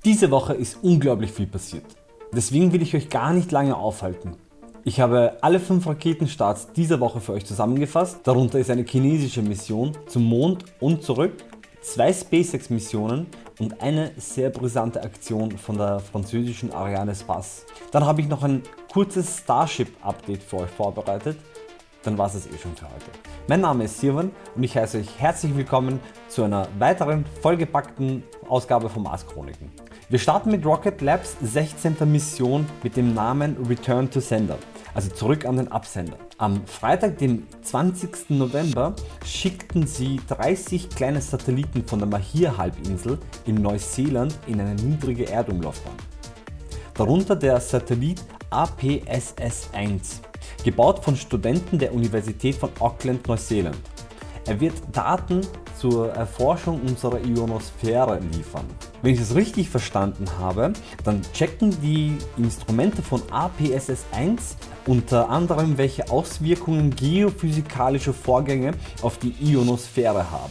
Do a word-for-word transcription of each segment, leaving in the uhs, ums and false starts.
Diese Woche ist unglaublich viel passiert. Deswegen will ich euch gar nicht lange aufhalten. Ich habe alle fünf Raketenstarts dieser Woche für euch zusammengefasst. Darunter ist eine chinesische Mission zum Mond und zurück, zwei SpaceX Missionen und eine sehr brisante Aktion von der französischen Arianespace. Dann habe ich noch ein kurzes Starship Update für euch vorbereitet. Dann war es eh schon für heute. Mein Name ist Sirwan und ich heiße euch herzlich willkommen zu einer weiteren vollgepackten Ausgabe von Mars Chroniken. Wir starten mit Rocket Labs sechzehnter Mission mit dem Namen Return to Sender, also zurück an den Absender. Am Freitag, dem zwanzigsten November, schickten sie dreißig kleine Satelliten von der Mahir-Halbinsel in Neuseeland in eine niedrige Erdumlaufbahn. Darunter der Satellit A P S S eins, gebaut von Studenten der Universität von Auckland, Neuseeland. Er wird Daten zur Erforschung unserer Ionosphäre liefern. Wenn ich es richtig verstanden habe, dann checken die Instrumente von A P S S eins unter anderem, welche Auswirkungen geophysikalische Vorgänge auf die Ionosphäre haben.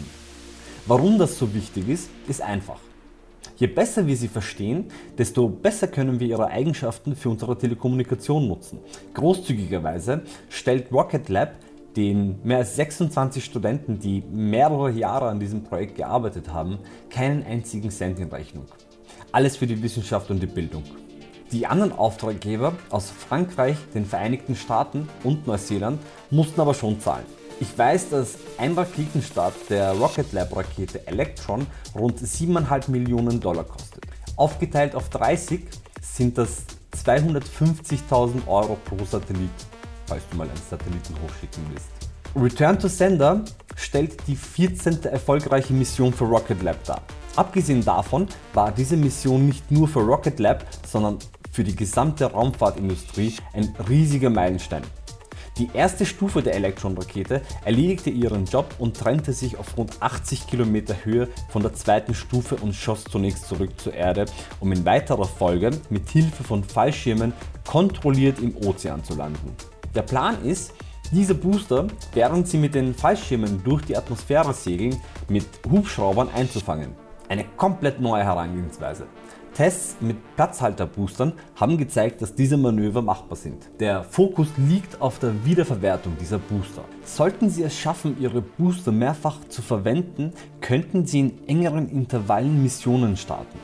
Warum das so wichtig ist, ist einfach. Je besser wir sie verstehen, desto besser können wir ihre Eigenschaften für unsere Telekommunikation nutzen. Großzügigerweise stellt Rocket Lab den mehr als sechsundzwanzig Studenten, die mehrere Jahre an diesem Projekt gearbeitet haben, keinen einzigen Cent in Rechnung. Alles für die Wissenschaft und die Bildung. Die anderen Auftraggeber aus Frankreich, den Vereinigten Staaten und Neuseeland mussten aber schon zahlen. Ich weiß, dass ein Raketenstart der Rocket Lab Rakete Electron rund siebeneinhalb Millionen Dollar kostet. Aufgeteilt auf dreißig sind das zweihundertfünfzigtausend Euro pro Satellit, falls du mal einen Satelliten hochschicken willst. Return to Sender stellt die vierzehnte erfolgreiche Mission für Rocket Lab dar. Abgesehen davon war diese Mission nicht nur für Rocket Lab, sondern für die gesamte Raumfahrtindustrie ein riesiger Meilenstein. Die erste Stufe der Electron-Rakete erledigte ihren Job und trennte sich auf rund achtzig Kilometer Höhe von der zweiten Stufe und schoss zunächst zurück zur Erde, um in weiterer Folge mit Hilfe von Fallschirmen kontrolliert im Ozean zu landen. Der Plan ist, diese Booster, während sie mit den Fallschirmen durch die Atmosphäre segeln, mit Hubschraubern einzufangen. Eine komplett neue Herangehensweise. Tests mit Platzhalterboostern haben gezeigt, dass diese Manöver machbar sind. Der Fokus liegt auf der Wiederverwertung dieser Booster. Sollten sie es schaffen, ihre Booster mehrfach zu verwenden, könnten sie in engeren Intervallen Missionen starten.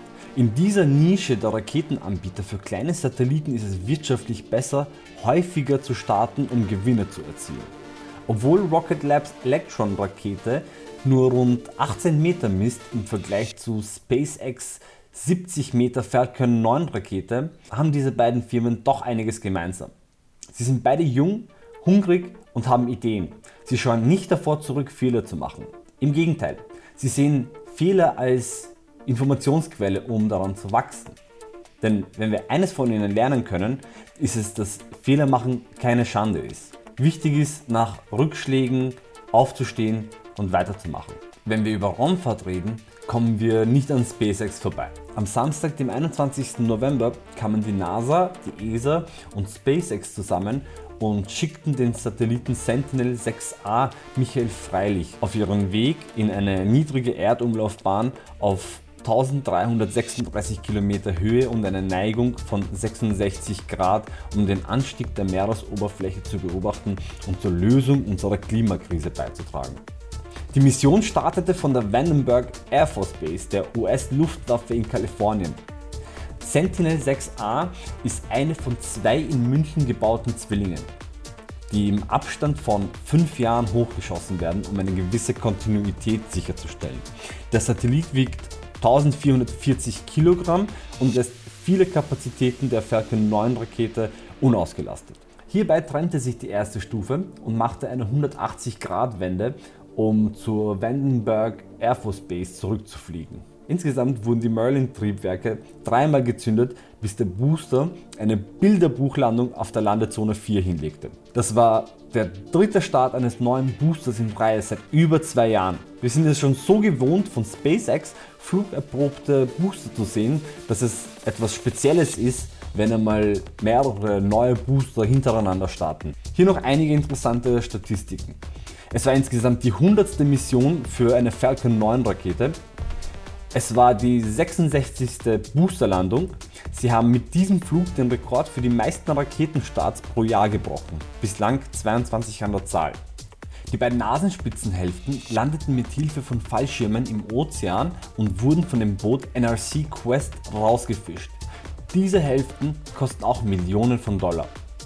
In dieser Nische der Raketenanbieter für kleine Satelliten ist es wirtschaftlich besser, häufiger zu starten, um Gewinne zu erzielen. Obwohl Rocket Labs Electron Rakete nur rund achtzehn Meter misst im Vergleich zu SpaceX siebzig Meter Falcon neun Rakete, haben diese beiden Firmen doch einiges gemeinsam. Sie sind beide jung, hungrig und haben Ideen. Sie scheuen nicht davor zurück, Fehler zu machen. Im Gegenteil, sie sehen Fehler als Informationsquelle, um daran zu wachsen. Denn wenn wir eines von ihnen lernen können, ist es, dass Fehler machen keine Schande ist. Wichtig ist, nach Rückschlägen aufzustehen und weiterzumachen. Wenn wir über Raumfahrt reden, kommen wir nicht an SpaceX vorbei. Am Samstag, dem einundzwanzigsten November, kamen die NASA, die E S A und SpaceX zusammen und schickten den Satelliten Sentinel sechs A Michael Freilich auf ihren Weg in eine niedrige Erdumlaufbahn auf eintausenddreihundertsechsunddreißig Kilometer Höhe und eine Neigung von sechsundsechzig Grad, um den Anstieg der Meeresoberfläche zu beobachten und zur Lösung unserer Klimakrise beizutragen. Die Mission startete von der Vandenberg Air Force Base der U S-Luftwaffe in Kalifornien. Sentinel sechs A ist eine von zwei in München gebauten Zwillingen, die im Abstand von fünf Jahren hochgeschossen werden, um eine gewisse Kontinuität sicherzustellen. Der Satellit wiegt eintausendvierhundertvierzig Kilogramm und lässt viele Kapazitäten der Falcon neun Rakete unausgelastet. Hierbei trennte sich die erste Stufe und machte eine hundertachtzig Grad Wende, um zur Vandenberg Air Force Base zurückzufliegen. Insgesamt wurden die Merlin-Triebwerke dreimal gezündet, bis der Booster eine Bilderbuchlandung auf der Landezone vier hinlegte. Das war der dritte Start eines neuen Boosters in Reihe seit über zwei Jahren. Wir sind es schon so gewohnt, von SpaceX flugerprobte Booster zu sehen, dass es etwas Spezielles ist, wenn einmal mehrere neue Booster hintereinander starten. Hier noch einige interessante Statistiken. Es war insgesamt die hundertste Mission für eine Falcon neun Rakete. Es war die sechsundsechzigste Boosterlandung. Sie haben mit diesem Flug den Rekord für die meisten Raketenstarts pro Jahr gebrochen, bislang zweiundzwanzig an der Zahl. Die beiden Nasenspitzenhälften landeten mit Hilfe von Fallschirmen im Ozean und wurden von dem Boot N R C Quest rausgefischt. Diese Hälften kosten auch Millionen von Dollar.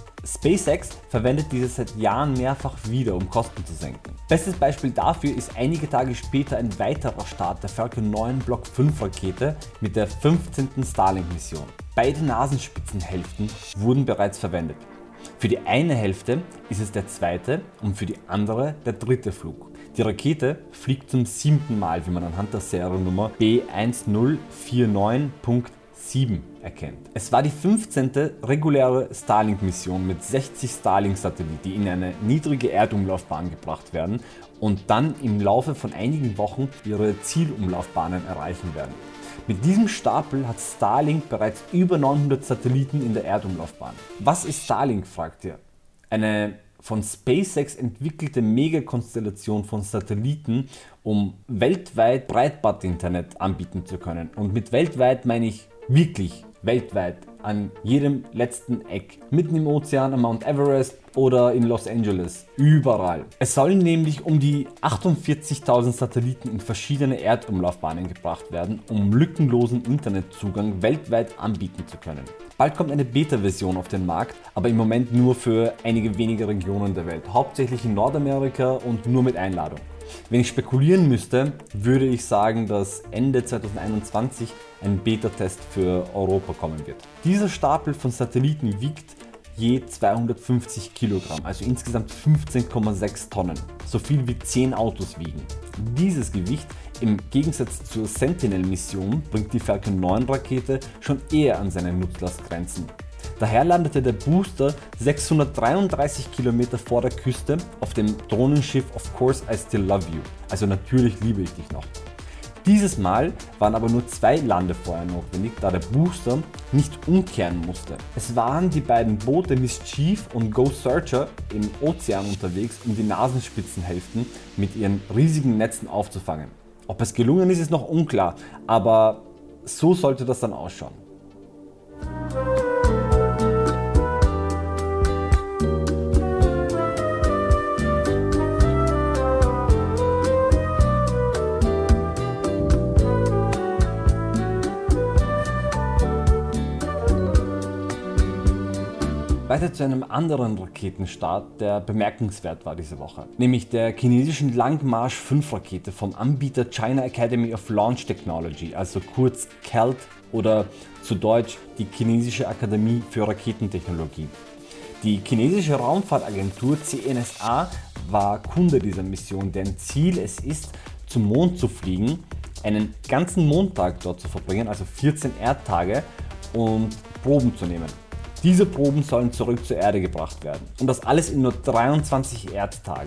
SpaceX verwendet diese seit Jahren mehrfach wieder, um Kosten zu senken. Bestes Beispiel dafür ist einige Tage später ein weiterer Start der Falcon neun Block fünf Rakete mit der fünfzehnten Starlink-Mission. Beide Nasenspitzenhälften wurden bereits verwendet. Für die eine Hälfte ist es der zweite und für die andere der dritte Flug. Die Rakete fliegt zum siebten Mal, wie man anhand der Seriennummer B eins null vier neun Punkt sieben erkennt. Es war die fünfzehnte reguläre Starlink-Mission mit sechzig Starlink-Satelliten, die in eine niedrige Erdumlaufbahn gebracht werden und dann im Laufe von einigen Wochen ihre Zielumlaufbahnen erreichen werden. Mit diesem Stapel hat Starlink bereits über neunhundert Satelliten in der Erdumlaufbahn. Was ist Starlink, fragt ihr? Eine von SpaceX entwickelte Megakonstellation von Satelliten, um weltweit Breitbandinternet anbieten zu können. Und mit weltweit meine ich wirklich weltweit, an jedem letzten Eck, mitten im Ozean, am Mount Everest oder in Los Angeles, überall. Es sollen nämlich um die achtundvierzigtausend Satelliten in verschiedene Erdumlaufbahnen gebracht werden, um lückenlosen Internetzugang weltweit anbieten zu können. Bald kommt eine Beta-Version auf den Markt, aber im Moment nur für einige wenige Regionen der Welt, hauptsächlich in Nordamerika und nur mit Einladung. Wenn ich spekulieren müsste, würde ich sagen, dass Ende zweitausendeinundzwanzig ein Beta-Test für Europa kommen wird. Dieser Stapel von Satelliten wiegt je zweihundertfünfzig Kilogramm, also insgesamt fünfzehn Komma sechs Tonnen, so viel wie zehn Autos wiegen. Dieses Gewicht im Gegensatz zur Sentinel-Mission bringt die Falcon neun Rakete schon eher an seine Nutzlastgrenzen. Daher landete der Booster sechshundertdreiunddreißig Kilometer vor der Küste auf dem Drohnenschiff Of Course I Still Love You, also natürlich liebe ich dich noch. Dieses Mal waren aber nur zwei Landefeuer notwendig, da der Booster nicht umkehren musste. Es waren die beiden Boote Mischief und Go Searcher im Ozean unterwegs, um die Nasenspitzenhälften mit ihren riesigen Netzen aufzufangen. Ob es gelungen ist, ist noch unklar, aber so sollte das dann ausschauen. Weiter zu einem anderen Raketenstart, der bemerkenswert war diese Woche, nämlich der chinesischen Langmarsch fünf Rakete vom Anbieter China Academy of Launch Technology, also kurz C A L T oder zu Deutsch die Chinesische Akademie für Raketentechnologie. Die chinesische Raumfahrtagentur C N S A war Kunde dieser Mission, deren Ziel es ist, zum Mond zu fliegen, einen ganzen Mondtag dort zu verbringen, also vierzehn Erdtage, und Proben zu nehmen. Diese Proben sollen zurück zur Erde gebracht werden und das alles in nur dreiundzwanzig Erdtagen.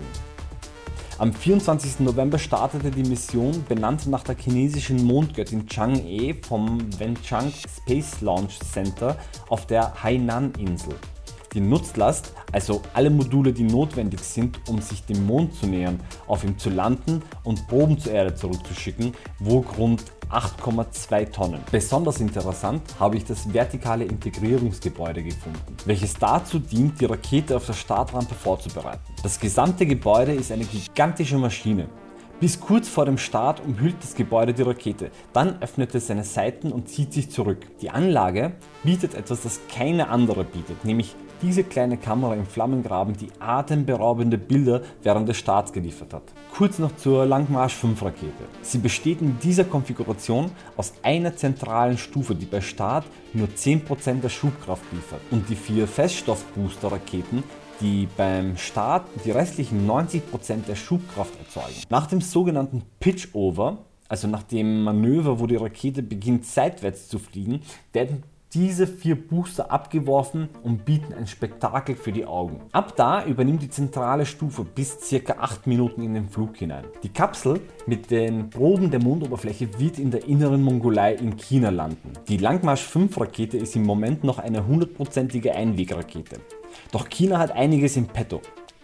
Am vierundzwanzigsten November startete die Mission, benannt nach der chinesischen Mondgöttin Chang'e, vom Wenchang Space Launch Center auf der Hainan-Insel. Die Nutzlast, also alle Module, die notwendig sind, um sich dem Mond zu nähern, auf ihm zu landen und Proben zur Erde zurückzuschicken, wog rund acht Komma zwei Tonnen. Besonders interessant habe ich das vertikale Integrierungsgebäude gefunden, welches dazu dient, die Rakete auf der Startrampe vorzubereiten. Das gesamte Gebäude ist eine gigantische Maschine. Bis kurz vor dem Start umhüllt das Gebäude die Rakete, dann öffnet es seine Seiten und zieht sich zurück. Die Anlage bietet etwas, das keine andere bietet, nämlich diese kleine Kamera im Flammengraben, die atemberaubende Bilder während des Starts geliefert hat. Kurz noch zur Langmarsch fünf Rakete. Sie besteht in dieser Konfiguration aus einer zentralen Stufe, die bei Start nur zehn Prozent der Schubkraft liefert, und die vier Feststoffbooster-Raketen, die beim Start die restlichen neunzig Prozent der Schubkraft erzeugen. Nach dem sogenannten Pitch-Over, also nach dem Manöver, wo die Rakete beginnt seitwärts zu fliegen, werden diese vier Booster abgeworfen und bieten ein Spektakel für die Augen. Ab da übernimmt die zentrale Stufe bis ca. acht Minuten in den Flug hinein. Die Kapsel mit den Proben der Mondoberfläche wird in der inneren Mongolei in China landen. Die Langmarsch fünf Rakete ist im Moment noch eine hundertprozentige Einwegrakete. Doch China hat einiges im Petto.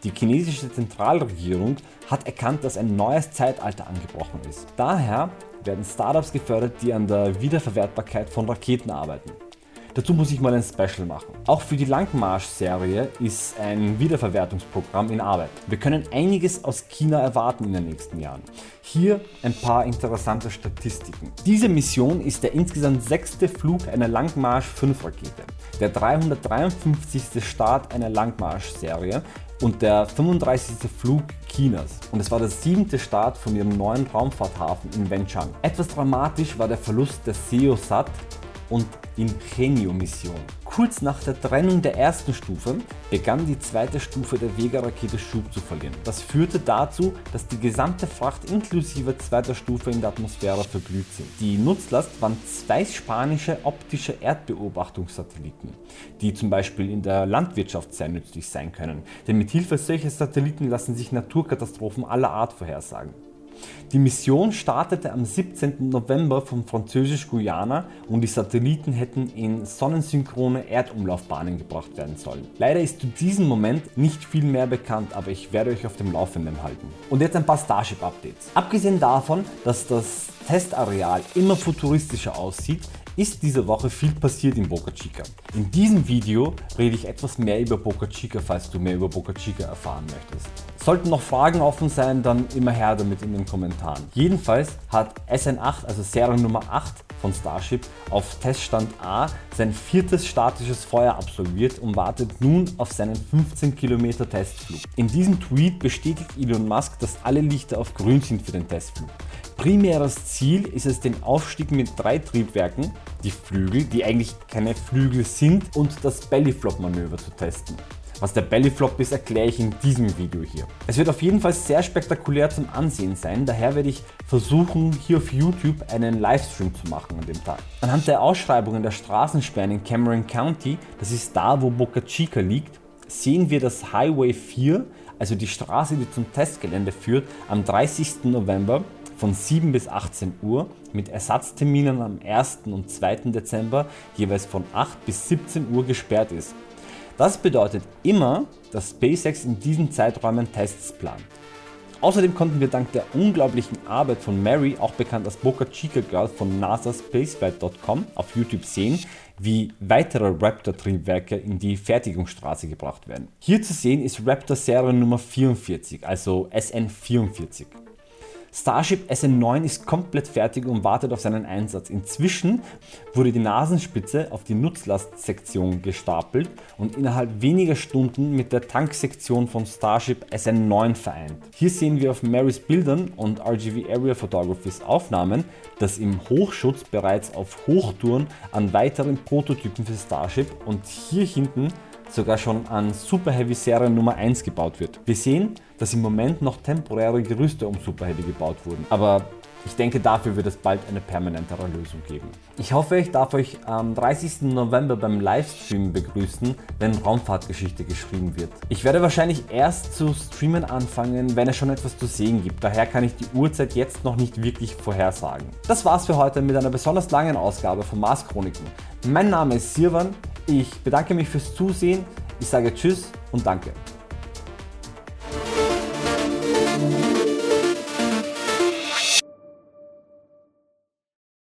Die chinesische Zentralregierung hat erkannt, dass ein neues Zeitalter angebrochen ist. Daher werden Startups gefördert, die an der Wiederverwertbarkeit von Raketen arbeiten. Dazu muss ich mal ein Special machen. Auch für die Langmarsch-Serie ist ein Wiederverwertungsprogramm in Arbeit. Wir können einiges aus China erwarten in den nächsten Jahren. Hier ein paar interessante Statistiken. Diese Mission ist der insgesamt sechste Flug einer Langmarsch fünf Rakete, der dreihundertdreiundfünfzigste Start einer Langmarsch-Serie und der fünfunddreißigste Flug Chinas. Und es war der siebte Start von ihrem neuen Raumfahrthafen in Wenchang. Etwas dramatisch war der Verlust der SEOSat und Ingenio-Mission. Kurz nach der Trennung der ersten Stufe begann die zweite Stufe der Vega-Rakete Schub zu verlieren. Das führte dazu, dass die gesamte Fracht inklusive zweiter Stufe in der Atmosphäre verglüht sind. Die Nutzlast waren zwei spanische optische Erdbeobachtungssatelliten, die zum Beispiel in der Landwirtschaft sehr nützlich sein können, denn mit Hilfe solcher Satelliten lassen sich Naturkatastrophen aller Art vorhersagen. Die Mission startete am siebzehnten November vom Französisch-Guyana und die Satelliten hätten in sonnensynchrone Erdumlaufbahnen gebracht werden sollen. Leider ist zu diesem Moment nicht viel mehr bekannt, aber ich werde euch auf dem Laufenden halten. Und jetzt ein paar Starship-Updates. Abgesehen davon, dass das Testareal immer futuristischer aussieht, ist diese Woche viel passiert in Boca Chica. In diesem Video rede ich etwas mehr über Boca Chica, falls du mehr über Boca Chica erfahren möchtest. Sollten noch Fragen offen sein, dann immer her damit in den Kommentaren. Jedenfalls hat S N acht, also Serie Nummer acht von Starship, auf Teststand A sein viertes statisches Feuer absolviert und wartet nun auf seinen fünfzehn Kilometer Testflug. In diesem Tweet bestätigt Elon Musk, dass alle Lichter auf grün sind für den Testflug. Primäres Ziel ist es, den Aufstieg mit drei Triebwerken, die Flügel, die eigentlich keine Flügel sind, und das Bellyflop-Manöver zu testen. Was der Bellyflop ist, erkläre ich in diesem Video hier. Es wird auf jeden Fall sehr spektakulär zum Ansehen sein, daher werde ich versuchen, hier auf YouTube einen Livestream zu machen an dem Tag. Anhand der Ausschreibungen der Straßensperren in Cameron County, das ist da, wo Boca Chica liegt, sehen wir das Highway vier, also die Straße, die zum Testgelände führt, am dreißigsten November von sieben bis achtzehn Uhr mit Ersatzterminen am ersten und zweiten Dezember jeweils von acht bis siebzehn Uhr gesperrt ist. Das bedeutet immer, dass SpaceX in diesen Zeiträumen Tests plant. Außerdem konnten wir dank der unglaublichen Arbeit von Mary, auch bekannt als Boca Chica Girl von NASA Spaceflight Punkt com, auf YouTube sehen, wie weitere Raptor-Triebwerke in die Fertigungsstraße gebracht werden. Hier zu sehen ist Raptor Serie Nummer vierundvierzig, also S N vierundvierzig. Starship S N neun ist komplett fertig und wartet auf seinen Einsatz. Inzwischen wurde die Nasenspitze auf die Nutzlastsektion gestapelt und innerhalb weniger Stunden mit der Tanksektion von Starship S N neun vereint. Hier sehen wir auf Marys Bildern und R G V Area Photographies Aufnahmen, dass im Hochschutz bereits auf Hochtouren an weiteren Prototypen für Starship und hier hinten sogar schon an Super Heavy Serie Nummer eins gebaut wird. Wir sehen, dass im Moment noch temporäre Gerüste um Super Heavy gebaut wurden, aber ich denke, dafür wird es bald eine permanentere Lösung geben. Ich hoffe, ich darf euch am dreißigsten November beim Livestream begrüßen, wenn Raumfahrtgeschichte geschrieben wird. Ich werde wahrscheinlich erst zu streamen anfangen, wenn es schon etwas zu sehen gibt, daher kann ich die Uhrzeit jetzt noch nicht wirklich vorhersagen. Das war's für heute mit einer besonders langen Ausgabe von Mars Chroniken. Mein Name ist Sirwan, ich bedanke mich fürs Zusehen, ich sage Tschüss und danke.